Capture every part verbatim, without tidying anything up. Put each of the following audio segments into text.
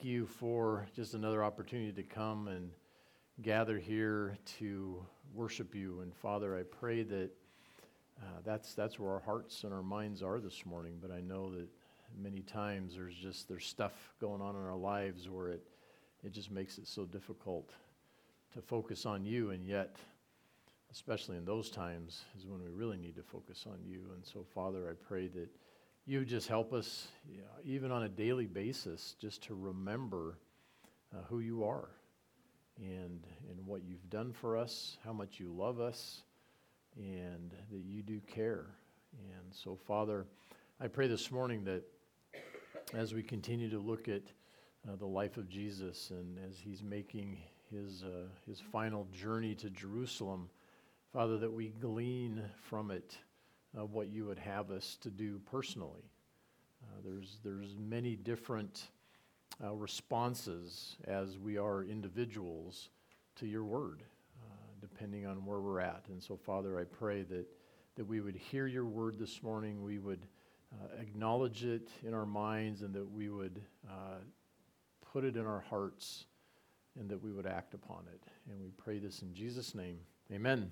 thank you for just another opportunity to come and gather here to worship you. And Father, I pray that uh, that's that's where our hearts and our minds are this morning. But I know that many times there's just there's stuff going on in our lives where it it just makes it so difficult to focus on you, and yet, especially in those times, is when we really need to focus on you. And so, Father, I pray that you just help us, you know, even on a daily basis, just to remember uh, who you are and and what you've done for us, how much you love us, and that you do care. And so, Father, I pray this morning that as we continue to look at uh, the life of Jesus and as he's making his uh, his final journey to Jerusalem, Father, that we glean from it uh, what you would have us to do personally. Uh, there's there's many different uh, responses as we are individuals to your word, uh, depending on where we're at. And so, Father, I pray that that we would hear your word this morning, we would uh, acknowledge it in our minds, and that we would uh, put it in our hearts, and that we would act upon it. And we pray this in Jesus' name. Amen.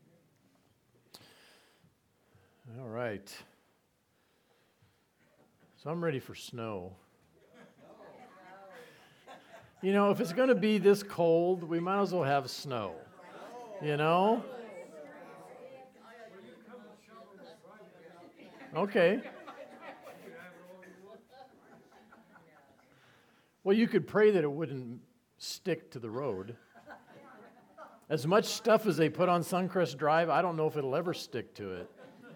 All right. So I'm ready for snow. You know, if it's going to be this cold, we might as well have snow. You know? Okay. Well, you could pray that it wouldn't stick to the road. As much stuff as they put on Suncrest Drive, I don't know if it'll ever stick to it.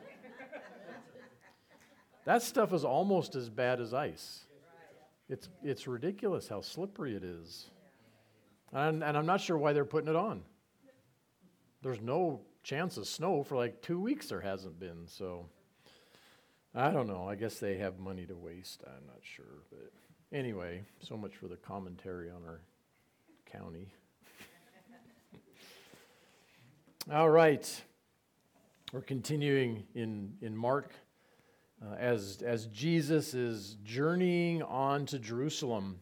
That stuff is almost as bad as ice. It's it's ridiculous how slippery it is. And, and I'm not sure why they're putting it on. There's no chance of snow for like two weeks there hasn't been, so I don't know. I guess they have money to waste. I'm not sure. But anyway, so much for the commentary on our county. All right. We're continuing in, in Mark. Uh, as, as Jesus is journeying on to Jerusalem.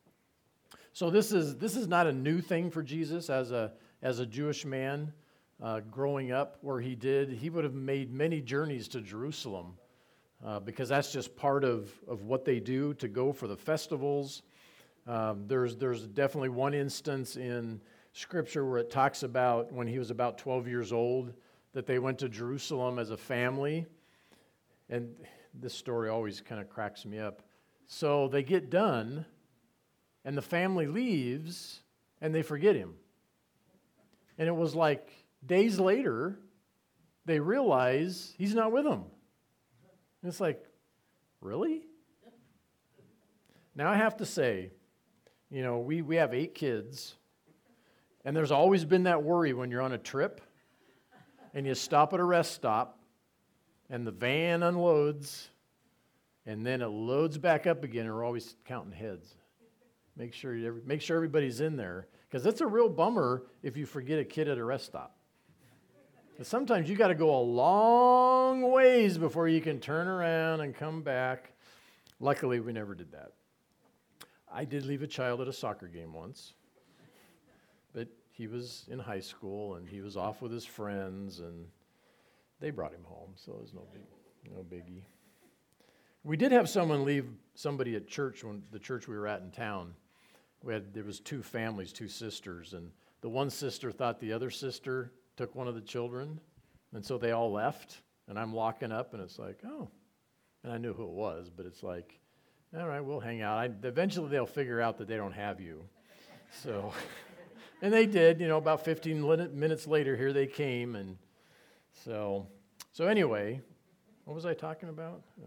So this is this is not a new thing for Jesus as a as a Jewish man uh, growing up where he did. He would have made many journeys to Jerusalem uh, because that's just part of, of what they do to go for the festivals. Um, there's there's definitely one instance in Scripture where it talks about when he was about twelve years old that they went to Jerusalem as a family. And this story always kind of cracks me up. So they get done, and the family leaves, and they forget him. And it was like days later, they realize he's not with them. And it's like, really? Now I have to say, you know, we, we have eight kids, and there's always been that worry when you're on a trip, and you stop at a rest stop, and the van unloads, and then it loads back up again, and we're always counting heads. Make sure you, make sure everybody's in there, because it's a real bummer if you forget a kid at a rest stop. Because sometimes you got to go a long ways before you can turn around and come back. Luckily, we never did that. I did leave a child at a soccer game once, but he was in high school, and he was off with his friends, and they brought him home, so it was no big, no biggie. We did have someone leave somebody at church, when the church we were at in town. We had there was two families, two sisters, and the one sister thought the other sister took one of the children, and so they all left, and I'm locking up, and it's like, oh, and I knew who it was, but it's like, all right, we'll hang out. I, eventually they'll figure out that they don't have you, so, and they did. You know, about fifteen minutes later, here they came, and So, so anyway, what was I talking about? No.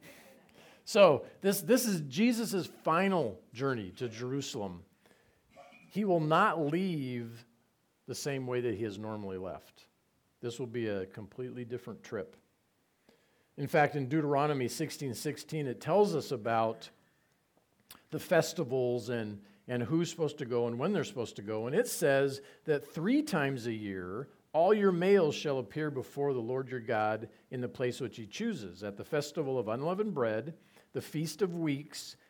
So this this is Jesus' final journey to Jerusalem. He will not leave the same way that he has normally left. This will be a completely different trip. In fact, in Deuteronomy sixteen sixteen, it tells us about the festivals and, and who's supposed to go and when they're supposed to go. And it says that three times a year, all your males shall appear before the Lord your God in the place which he chooses, at the festival of unleavened bread, the feast of weeks,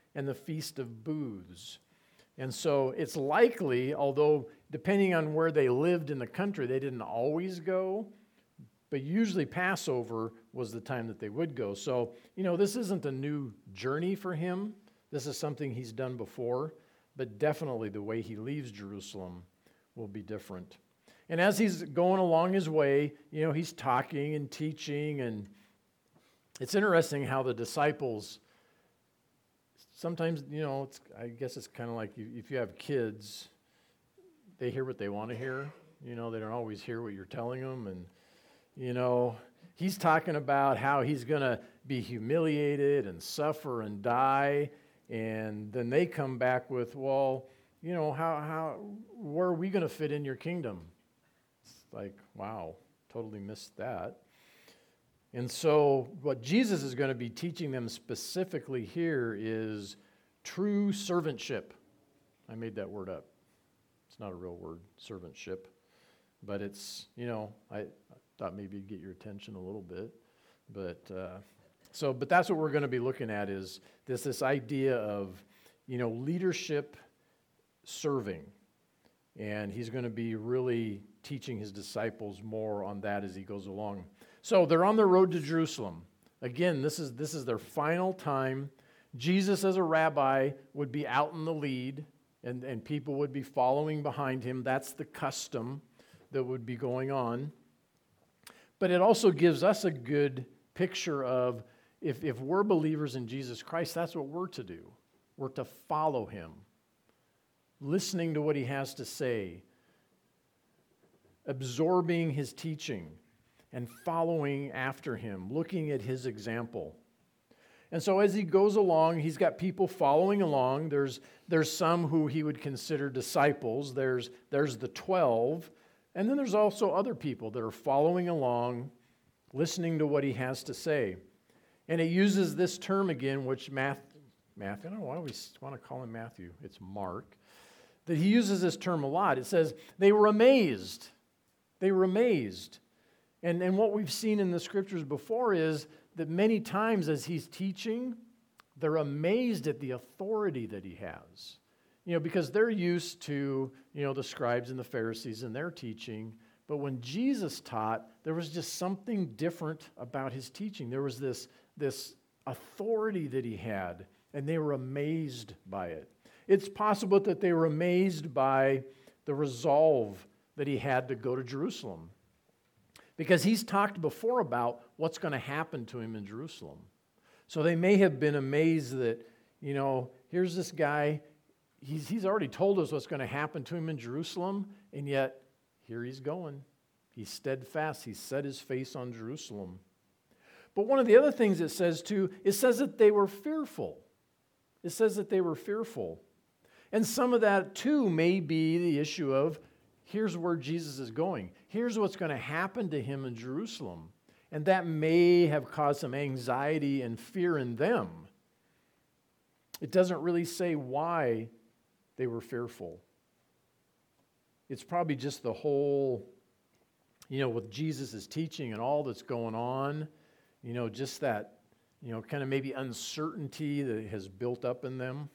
and the Feast of Booths. And so it's likely, although depending on where they lived in the country, they didn't always go, but usually Passover was the time that they would go. So, you know, this isn't a new journey for him. This is something he's done before, but definitely the way he leaves Jerusalem will be different. And as he's going along his way, you know, he's talking and teaching, and it's interesting how the disciples, sometimes, you know, it's, I guess it's kind of like you, if you have kids, they hear what they want to hear. You know, they don't always hear what you're telling them. And, you know, he's talking about how he's going to be humiliated and suffer and die. And then they come back with, well, you know, how, how, where are we going to fit in your kingdom? It's like, wow, totally missed that. And so what Jesus is going to be teaching them specifically here is true servantship. I made that word up. It's not a real word, servantship. But it's, you know, I, I thought maybe it'd get your attention a little bit. But uh, so, but that's what we're going to be looking at is this, this idea of, you know, leadership serving. And he's going to be really teaching his disciples more on that as he goes along. So they're on the road to Jerusalem. Again, this is this is their final time. Jesus as a rabbi would be out in the lead, and, and people would be following behind him. That's the custom that would be going on. But it also gives us a good picture of if, if we're believers in Jesus Christ, that's what we're to do. We're to follow him, listening to what he has to say, absorbing his teaching, and following after him, looking at his example. And so as he goes along, he's got people following along. There's, there's some who he would consider disciples. There's, there's the twelve. And then there's also other people that are following along, listening to what he has to say. And it uses this term again, which Matthew, Matthew I don't know why we want to call him Matthew. It's Mark. That he uses this term a lot. It says, they were amazed. They were amazed. And, and what we've seen in the scriptures before is that many times as he's teaching, they're amazed at the authority that he has. You know, because they're used to, you know, the scribes and the Pharisees and their teaching. But when Jesus taught, there was just something different about his teaching. There was this, this authority that he had, and they were amazed by it. It's possible that they were amazed by the resolve that he had to go to Jerusalem. Because he's talked before about what's going to happen to him in Jerusalem. So they may have been amazed that, you know, here's this guy, he's, he's already told us what's going to happen to him in Jerusalem, and yet here he's going. He's steadfast. He's set his face on Jerusalem. But one of the other things it says too, it says that they were fearful. It says that they were fearful. And some of that too may be the issue of, here's where Jesus is going. Here's what's going to happen to him in Jerusalem. And that may have caused some anxiety and fear in them. It doesn't really say why they were fearful. It's probably just the whole, you know, with Jesus' teaching and all that's going on, you know, just that, you know, kind of maybe uncertainty that has built up in them.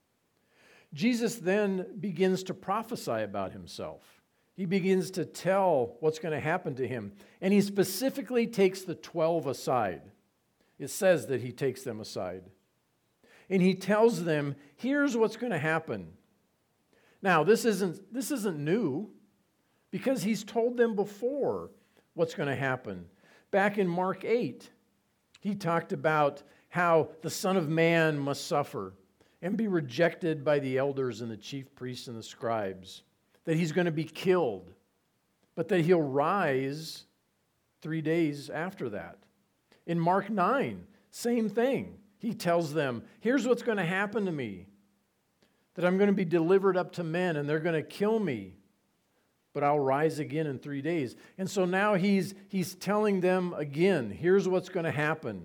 Jesus then begins to prophesy about himself. He begins to tell what's going to happen to him. And he specifically takes the twelve aside. It says that he takes them aside. And he tells them, here's what's going to happen. Now, this isn't, this isn't new, because he's told them before what's going to happen. Back in Mark eight, he talked about how the Son of Man must suffer and be rejected by the elders and the chief priests and the scribes, that he's going to be killed, but that he'll rise three days after that. In Mark nine, same thing. He tells them, here's what's going to happen to me, that I'm going to be delivered up to men and they're going to kill me, but I'll rise again in three days. And so now he's, he's telling them again, here's what's going to happen.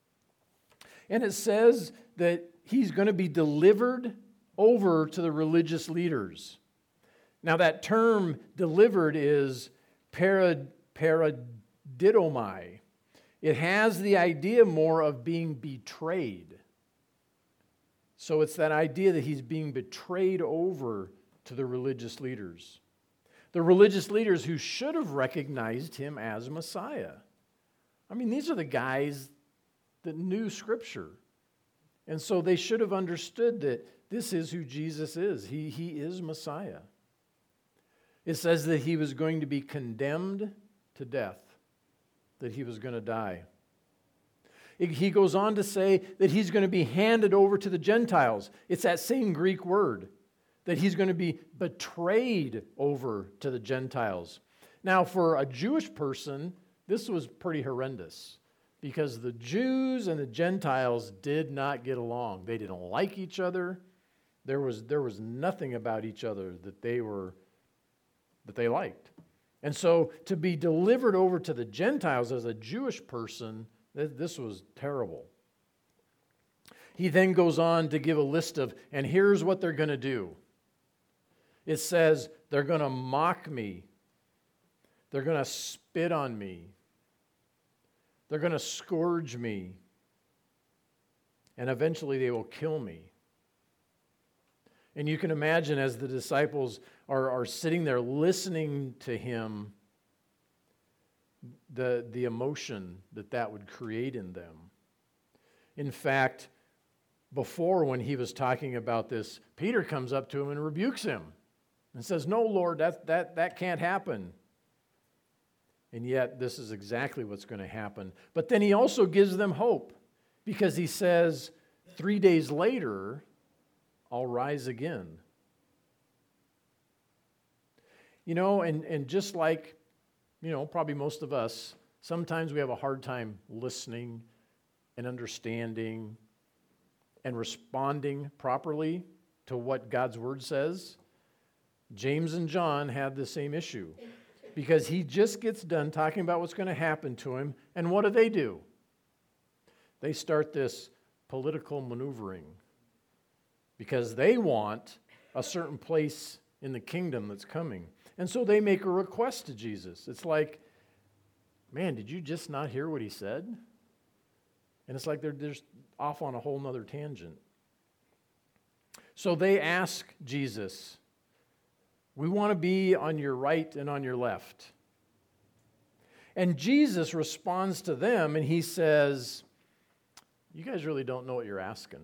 And it says that he's going to be delivered over to the religious leaders. Now that term delivered is parad, paradidomai. It has the idea more of being betrayed. So it's that idea that he's being betrayed over to the religious leaders. The religious leaders who should have recognized him as Messiah. I mean, these are the guys that knew Scripture. And so they should have understood that this is who Jesus is. He, he is Messiah. It says that he was going to be condemned to death, that he was going to die. He goes on to say that he's going to be handed over to the Gentiles. It's that same Greek word, that he's going to be betrayed over to the Gentiles. Now, for a Jewish person, this was pretty horrendous because the Jews and the Gentiles did not get along. They didn't like each other. There was, there was nothing about each other that they were that they liked. And so to be delivered over to the Gentiles as a Jewish person, this was terrible. He then goes on to give a list of, and here's what they're going to do. It says, they're going to mock me. They're going to spit on me. They're going to scourge me. And eventually they will kill me. And you can imagine as the disciples are, are sitting there listening to him, the, the emotion that that would create in them. In fact, before when he was talking about this, Peter comes up to him and rebukes him and says, "No, Lord, that, that, that can't happen." And yet this is exactly what's going to happen. But then he also gives them hope because he says, three days later, I'll rise again. You know, and, and just like, you know, probably most of us, sometimes we have a hard time listening and understanding and responding properly to what God's Word says. James and John had the same issue because he just gets done talking about what's going to happen to him, and what do they do? They start this political maneuvering because they want a certain place in the kingdom that's coming. And so they make a request to Jesus. It's like, man, did you just not hear what he said? And it's like they're just off on a whole nother tangent. So they ask Jesus, we want to be on your right and on your left. And Jesus responds to them and he says, you guys really don't know what you're asking.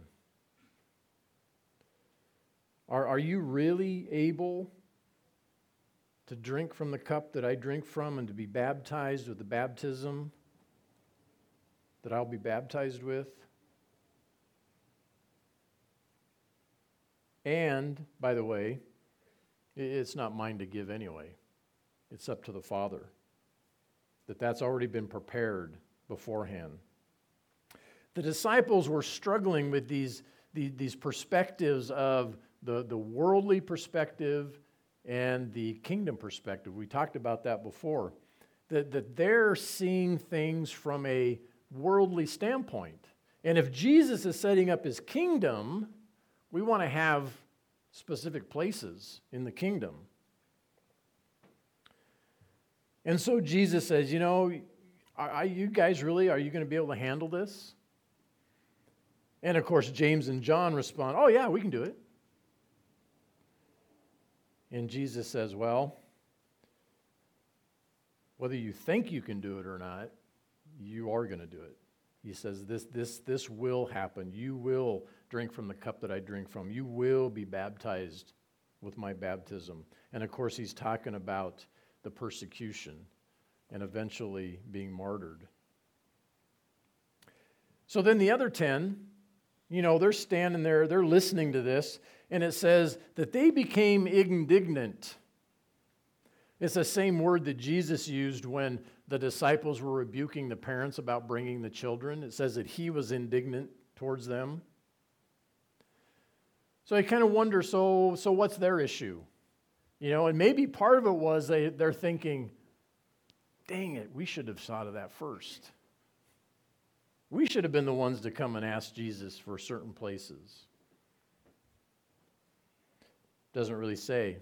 Are, are you really able to drink from the cup that I drink from and to be baptized with the baptism that I'll be baptized with? And, by the way, it's not mine to give anyway. It's up to the Father. That that's already been prepared beforehand. The disciples were struggling with these, these, these perspectives of the, the worldly perspective and the kingdom perspective. We talked about that before. That, that they're seeing things from a worldly standpoint. And if Jesus is setting up his kingdom, we want to have specific places in the kingdom. And so Jesus says, you know, are, are you guys really, are you going to be able to handle this? And of course, James and John respond, oh yeah, we can do it. And Jesus says, well, whether you think you can do it or not, you are going to do it. He says, this, this, this will happen. You will drink from the cup that I drink from. You will be baptized with my baptism. And of course, he's talking about the persecution and eventually being martyred. So then the other ten, you know, they're standing there, they're listening to this, and it says that they became indignant. It's the same word that Jesus used when the disciples were rebuking the parents about bringing the children. It says that he was indignant towards them. So I kind of wonder, so, so what's their issue? You know, and maybe part of it was they, they're thinking, dang it, we should have thought of that first. We should have been the ones to come and ask Jesus for certain places. Doesn't really say.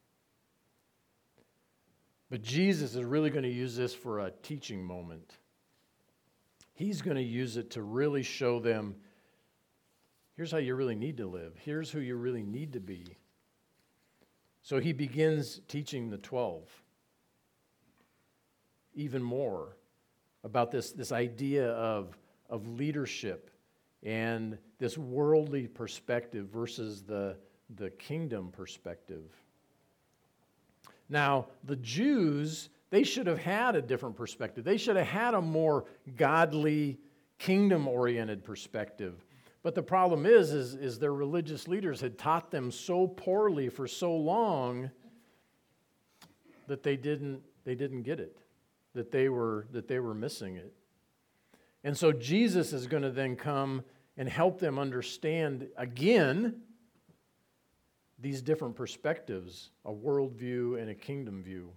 But Jesus is really going to use this for a teaching moment. He's going to use it to really show them Here's how you really need to live. Here's who you really need to be. So he begins teaching the twelve even more about this, this idea of, of leadership and this worldly perspective versus the, the kingdom perspective. Now, the Jews, they should have had a different perspective. They should have had a more godly, kingdom-oriented perspective. But the problem is, is, is their religious leaders had taught them so poorly for so long that they didn't, they didn't get it, that they were, that they were missing it. And so Jesus is going to then come and help them understand again these different perspectives, a worldview and a kingdom view.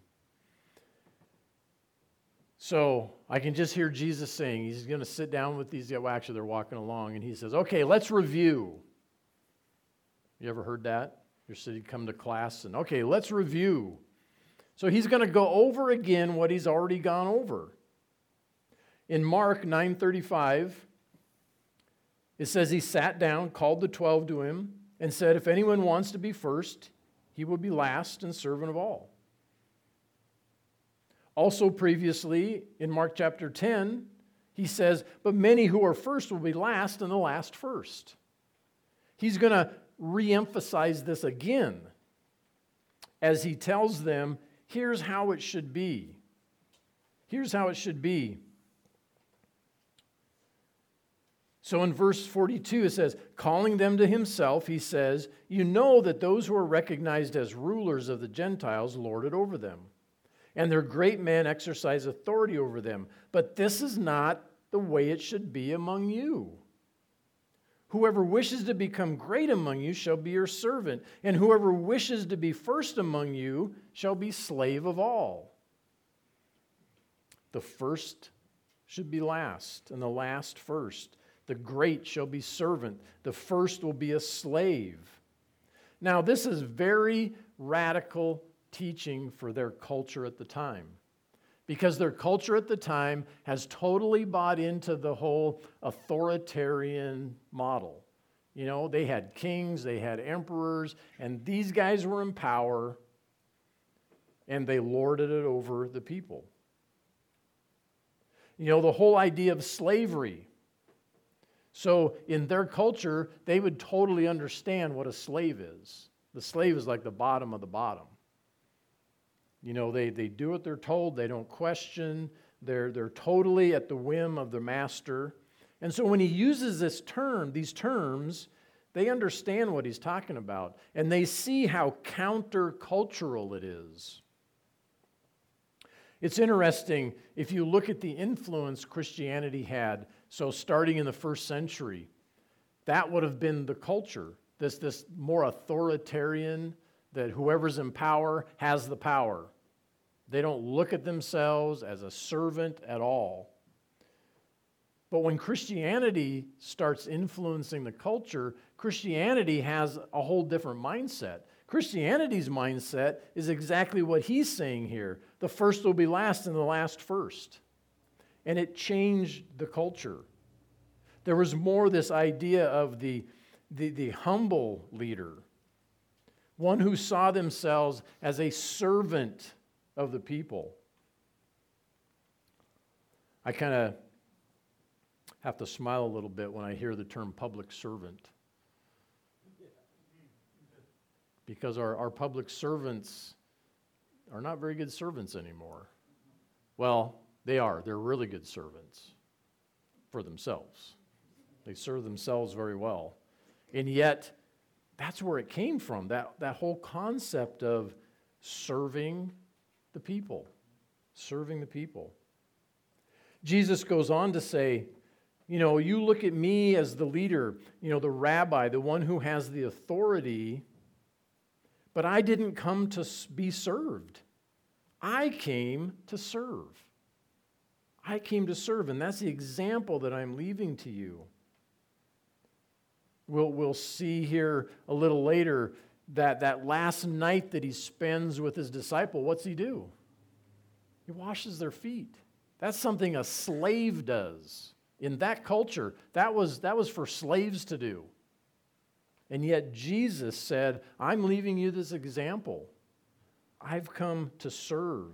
So I can just hear Jesus saying, he's going to sit down with these, well, actually they're walking along, and he says, okay, let's review. You ever heard that? You're sitting, come to class, and okay, let's review. So he's going to go over again what he's already gone over. In Mark nine thirty-five, it says he sat down, called the twelve to him, and said, if anyone wants to be first, he will be last and servant of all. Also previously, in Mark chapter ten, he says, but many who are first will be last and the last first. He's going to reemphasize this again as he tells them, here's how it should be. Here's how it should be. So in verse forty-two, it says, calling them to himself, he says, you know that those who are recognized as rulers of the Gentiles lord it over them, and their great men exercise authority over them. But this is not the way it should be among you. Whoever wishes to become great among you shall be your servant, and whoever wishes to be first among you shall be slave of all. The first should be last, and the last first. The great shall be servant. The first will be a slave. Now, this is very radical teaching for their culture at the time, because their culture at the time has totally bought into the whole authoritarian model. You know, they had kings, they had emperors, and these guys were in power, and they lorded it over the people. You know, the whole idea of slavery. So in their culture, they would totally understand what a slave is. The slave is like the bottom of the bottom. You know, they, they do what they're told. They don't question. They're, they're totally at the whim of the master. And so when he uses this term, these terms, they understand what he's talking about. And they see how countercultural it is. It's interesting, if you look at the influence Christianity had, so starting in the first century, that would have been the culture, this, this more authoritarian, that whoever's in power has the power. They don't look at themselves as a servant at all. But when Christianity starts influencing the culture, Christianity has a whole different mindset. Christianity's mindset is exactly what he's saying here. The first will be last and the last first. And it changed the culture. There was more this idea of the, the, the humble leader, one who saw themselves as a servant of the people. I kind of have to smile a little bit when I hear the term public servant. Because our, our public servants are not very good servants anymore. Well, they are. They're really good servants for themselves. They serve themselves very well. And yet, that's where it came from, that, that whole concept of serving the people. Serving the people. Jesus goes on to say, you know, you look at me as the leader, you know, the rabbi, the one who has the authority, but I didn't come to be served. I came to serve. I came to serve, and that's the example that I'm leaving to you. We'll, we'll see here a little later that that last night that he spends with his disciple, what's he do? He washes their feet. That's something a slave does. In that culture, that was, that was for slaves to do. And yet Jesus said, I'm leaving you this example. I've come to serve.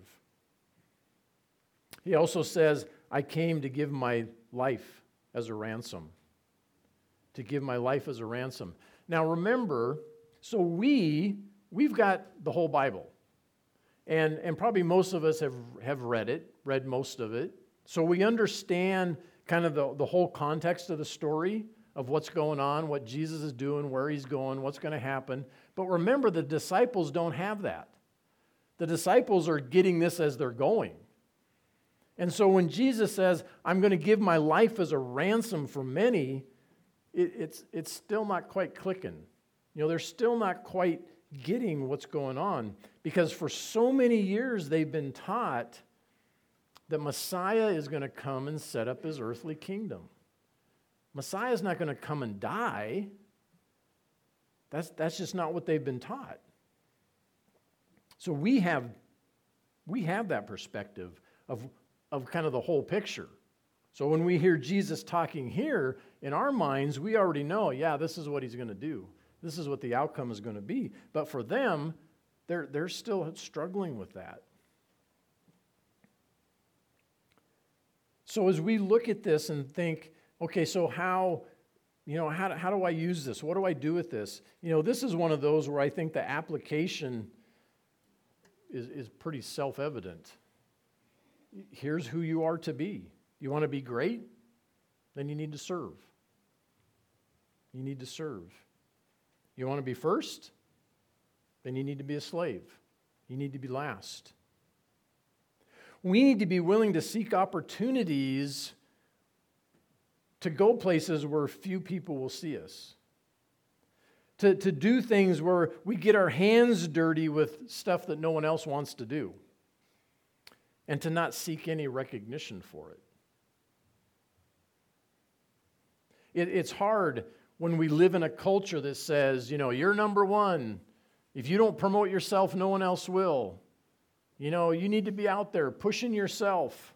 He also says, I came to give my life as a ransom. To give my life as a ransom. Now remember, so we, we've got the whole Bible. And, and probably most of us have, have read it, read most of it. So we understand kind of the, the whole context of the story of what's going on, what Jesus is doing, where he's going, what's going to happen. But remember, the disciples don't have that. The disciples are getting this as they're going. And so when Jesus says, I'm going to give my life as a ransom for many, it, it's, it's still not quite clicking. You know, they're still not quite getting what's going on. Because for so many years they've been taught that Messiah is going to come and set up his earthly kingdom. Messiah is not going to come and die. That's, that's just not what they've been taught. So we have, we have that perspective of, of kind of the whole picture. So when we hear Jesus talking here, in our minds, we already know, yeah, this is what he's going to do. This is what the outcome is going to be. But for them, they're, they're still struggling with that. So as we look at this and think, okay, so how, you know, how, how do I use this? What do I do with this? You know, this is one of those where I think the application is, is pretty self-evident. Here's who you are to be. You want to be great? Then you need to serve. You need to serve. You want to be first? Then you need to be a slave. You need to be last. We need to be willing to seek opportunities to go places where few people will see us. To, to do things where we get our hands dirty with stuff that no one else wants to do. And to not seek any recognition for it. it. It's hard when we live in a culture that says, you know, you're number one. If you don't promote yourself, no one else will. You know, you need to be out there pushing yourself.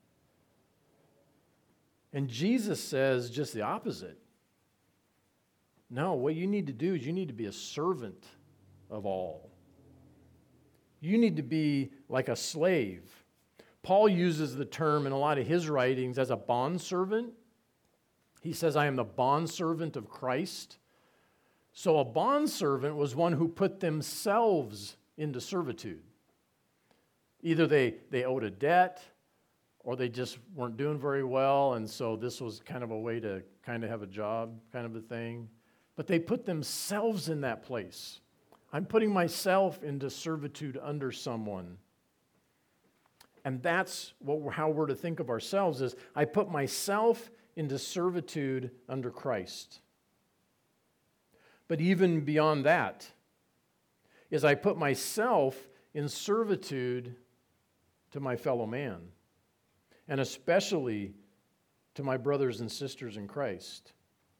And Jesus says just the opposite. No, what you need to do is you need to be a servant of all. You need to be like a slave. Paul uses the term in a lot of his writings as a bondservant. He says, I am the bondservant of Christ. So a bondservant was one who put themselves into servitude. Either they, they owed a debt, or they just weren't doing very well, and so this was kind of a way to kind of have a job kind of a thing. But they put themselves in that place. I'm putting myself into servitude under someone. And that's what we're, how we're to think of ourselves is, I put myself into servitude under Christ. But even beyond that, is I put myself in servitude to my fellow man, and especially to my brothers and sisters in Christ.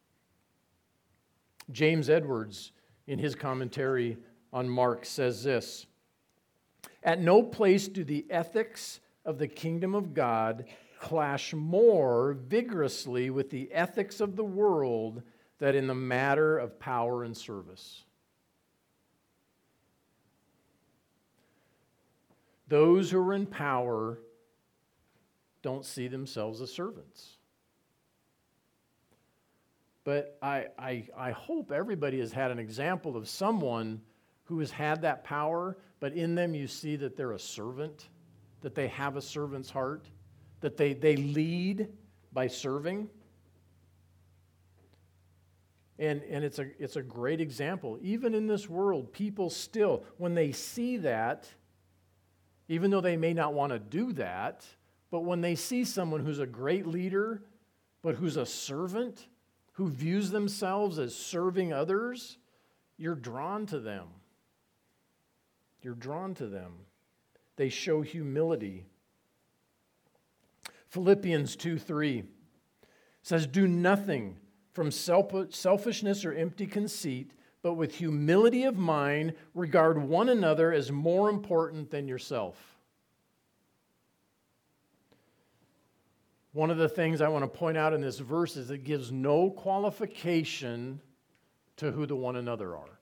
James Edwards, in his commentary on Mark, says this, at no place do the ethics of the kingdom of God clash more vigorously with the ethics of the world than in the matter of power and service. Those who are in power don't see themselves as servants. But I, I, I hope everybody has had an example of someone who has had that power, but in them you see that they're a servant, that they have a servant's heart, that they, they lead by serving. And, and it's a, it's a great example. Even in this world, people still, when they see that, even though they may not want to do that, but when they see someone who's a great leader, but who's a servant, who views themselves as serving others, you're drawn to them. You're drawn to them. They show humility. Philippians two three says, do nothing from selfishness or empty conceit, but with humility of mind, regard one another as more important than yourself. One of the things I want to point out in this verse is it gives no qualification to who the one another are.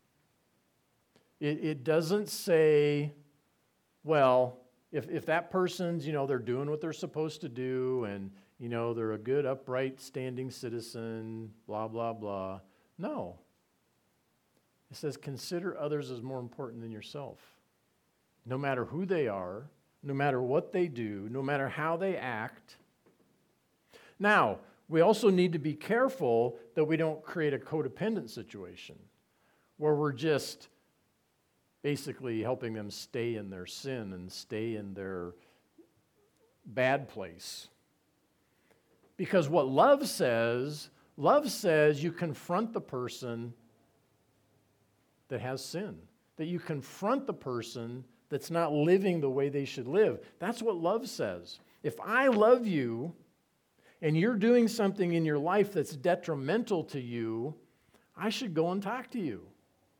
It, it doesn't say, well, if, if that person's, you know, they're doing what they're supposed to do and, you know, they're a good, upright, standing citizen, blah, blah, blah. No. It says consider others as more important than yourself. No matter who they are, no matter what they do, no matter how they act. Now, we also need to be careful that we don't create a codependent situation where we're just basically helping them stay in their sin and stay in their bad place. Because what love says, love says you confront the person that has sin, that you confront the person that's not living the way they should live. That's what love says. If I love you and you're doing something in your life that's detrimental to you, I should go and talk to you.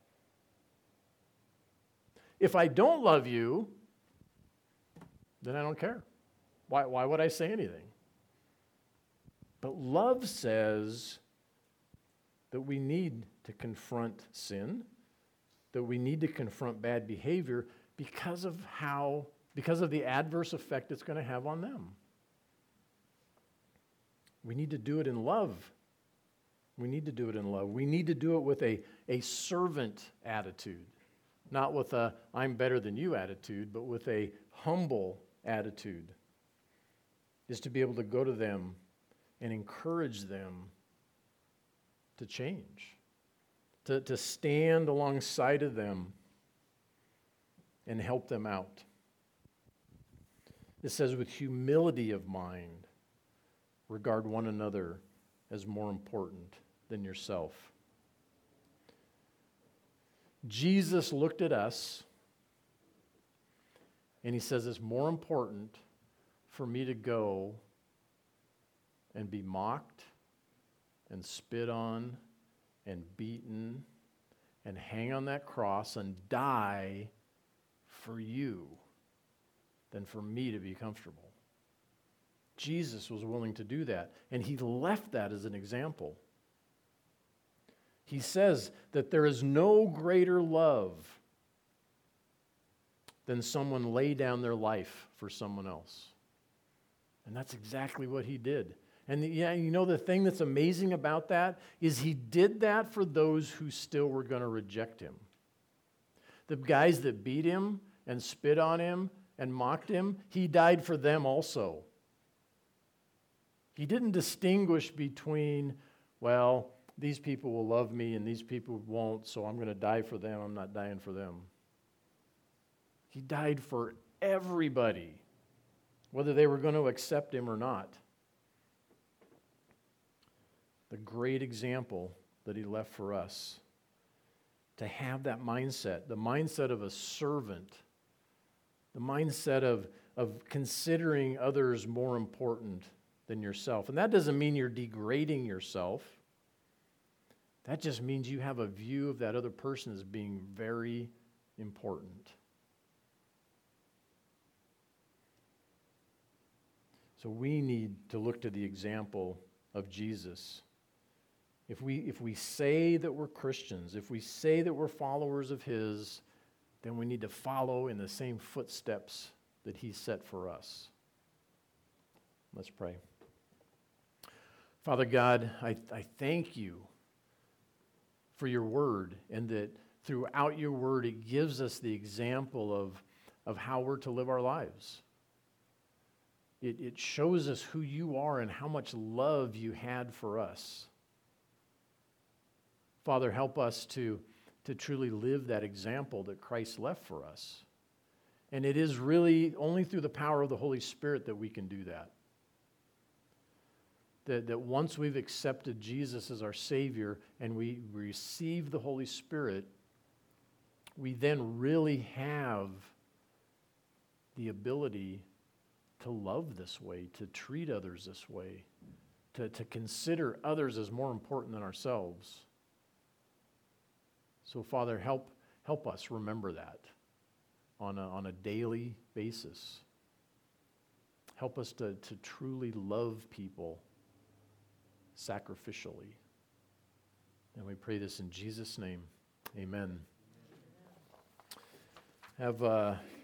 If I don't love you, then I don't care. Why, why would I say anything? But love says that we need to confront sin, that we need to confront bad behavior because of how, because of the adverse effect it's going to have on them. We need to do it in love. We need to do it in love. We need to do it with a, a servant attitude, not with a I'm better than you attitude, but with a humble attitude, is to be able to go to them and encourage them to change, to, to stand alongside of them and help them out. It says, with humility of mind, regard one another as more important than yourself. Jesus looked at us and he says, it's more important for me to go and be mocked and spit on and beaten and hang on that cross and die for you than for me to be comfortable. Jesus was willing to do that, and he left that as an example. He says that there is no greater love than someone lay down their life for someone else. And that's exactly what he did. And the, yeah, you know the thing that's amazing about that is he did that for those who still were going to reject him. The guys that beat him and spit on him and mocked him, he died for them also. He didn't distinguish between, well, these people will love me and these people won't, so I'm going to die for them. I'm not dying for them. He died for everybody, whether they were going to accept him or not. The great example that he left for us, to have that mindset, the mindset of a servant, the mindset of, of considering others more important than yourself. And that doesn't mean you're degrading yourself. That just means you have a view of that other person as being very important. So we need to look to the example of Jesus. If we, if we say that we're Christians, if we say that we're followers of his, then we need to follow in the same footsteps that he set for us. Let's pray. Father God, I, I thank you for your word, and that throughout your word it gives us the example of, of how we're to live our lives. It, it shows us who you are and how much love you had for us. Father, help us to, to truly live that example that Christ left for us. And it is really only through the power of the Holy Spirit that we can do that. That, that once we've accepted Jesus as our Savior and we receive the Holy Spirit, we then really have the ability to love this way, to treat others this way, to, to consider others as more important than ourselves. So, Father, help, help us remember that on a, on a daily basis. Help us to, to truly love people sacrificially. And we pray this in Jesus' name. Amen. Have uh,